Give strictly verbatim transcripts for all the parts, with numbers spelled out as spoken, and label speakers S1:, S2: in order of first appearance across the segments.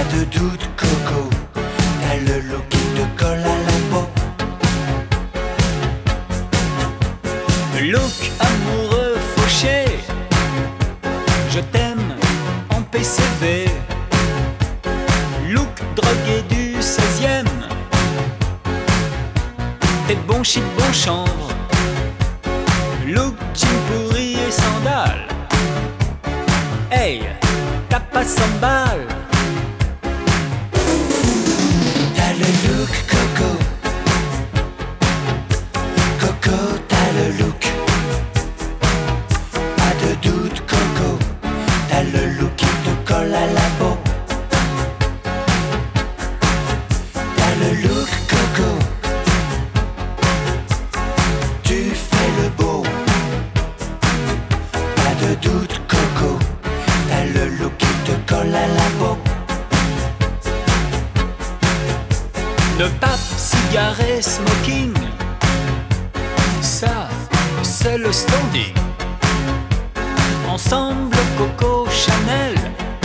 S1: pas de doute, Coco, t'as le look qui te colle à la peau.
S2: Look amoureux fauché, je t'aime en P C V. Look drogué du seizième, t'es bon shit, bon chanvre. Look jean pourri et sandales, hey, t'as pas cent balles.
S1: T'as le look, Coco, Coco, t'as le look. Pas de doute, Coco, t'as le look qui te colle à la peau. T'as le look, Coco, tu fais le beau. Pas de doute, Coco, t'as le look qui te colle à la peau.
S2: De pape, cigarette, smoking, ça, c'est le standing. Ensemble, Coco Chanel,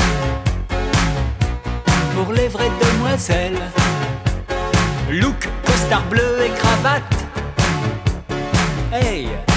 S2: pour les vraies demoiselles. Look, costard bleu et cravate, hey,